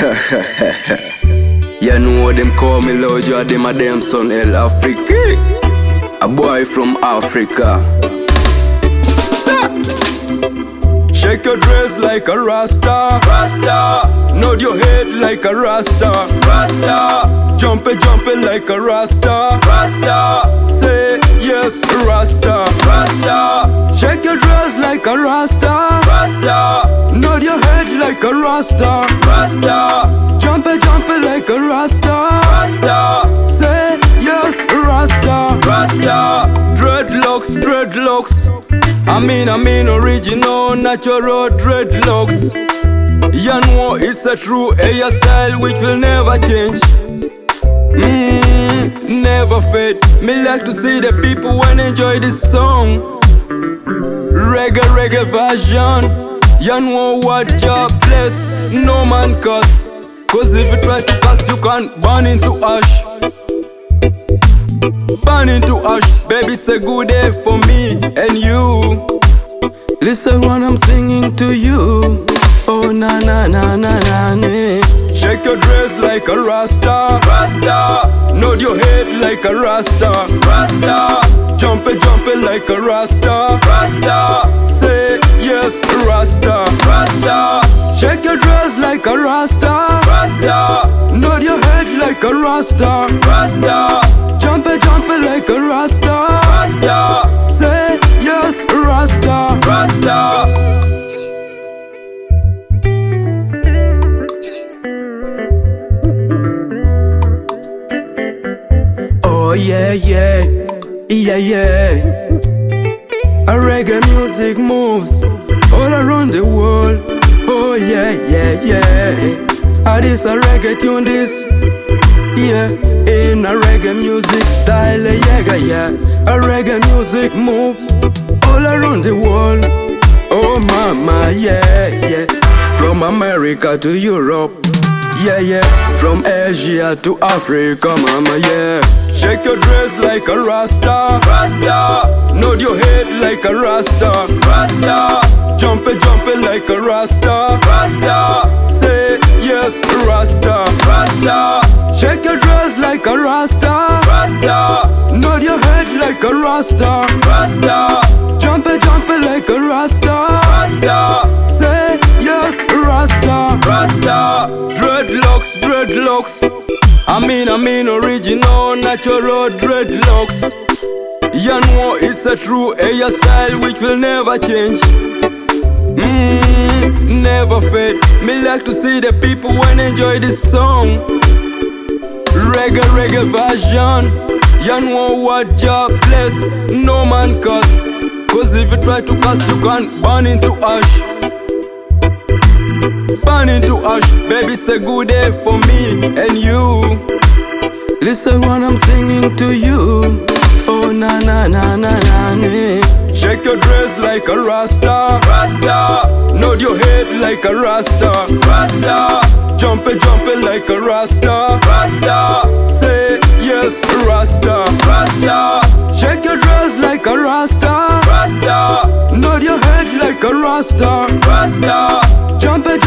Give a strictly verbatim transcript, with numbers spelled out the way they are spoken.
You know them call me Lord, you are them a damn son El Afrique. A boy from Africa. Shake your dress like a Rasta, Rasta. Nod your head like a Rasta, Rasta. Jump it, jump it like a Rasta, Rasta. Say yes, Rasta, Rasta. Shake your dress like a Rasta, Rasta. Nod your head like a Rasta, Rasta. Jump it, jump it like a Rasta, Rasta. Say yes, Rasta, Rasta. Dreadlocks, dreadlocks. I mean, I mean original, natural dreadlocks. You know it's a true hairstyle which will never change. Mmm, never fade. Me like to see the people when enjoy this song. Reggae, reggae version. You know what job bless, no man cuss. Cause if you try to cuss, you can burn into ash. Burn into ash, baby, it's a good day for me and you. Listen when I'm singing to you. Oh na na na na na na. Shake your dress like a Rasta, Rasta. Nod your head like a Rasta, Rasta. Jump it, jump it like a Rasta, Rasta. Say yes, Rasta, Rasta. Shake your dress like a Rasta, Rasta. Nod your head like a Rasta, Rasta. Jump it, jump it like a Rasta, Rasta. Say yes, Rasta, Rasta. Oh yeah, yeah, yeah, yeah. A reggae music moves all around the world. Oh yeah, yeah, yeah. Ah, this a reggae tune, this. Yeah, in a reggae music style, yeah, yeah. A reggae music moves all around the world. Oh mama, yeah, yeah. From America to Europe, yeah, yeah. From Asia to Africa, mama, yeah. Shake your dress like a Rasta, Rasta. Nod your head like a Rasta, Rasta. Jump it, jump it like a Rasta, Rasta. Say yes, Rasta, Rasta. Shake your dress like a Rasta, Rasta. Nod your head like a Rasta, Rasta. Jump it, jump it like a Rasta, Rasta. Say yes, Rasta, Rasta. Dreadlocks, dreadlocks. I mean, I mean original, natural dreadlocks. You know it's a true hairstyle which will never change. Mmm, never fade. Me like to see the people when enjoy this song. Reggae, reggae version. You know what job bless, no man cuss. Cause if you try to cuss, you can burn into ash. Burn into ash, baby, it's a good day for me and you. Listen when I'm singing to you. Oh na na na na na na. Shake your dress like a Rasta, Rasta. Nod your head like a Rasta, Rasta. Jump it, jump it like a Rasta, Rasta. Say yes, Rasta, Rasta. Shake your dress like a Rasta, Rasta. Nod your head like a Rasta, Rasta. Jump it,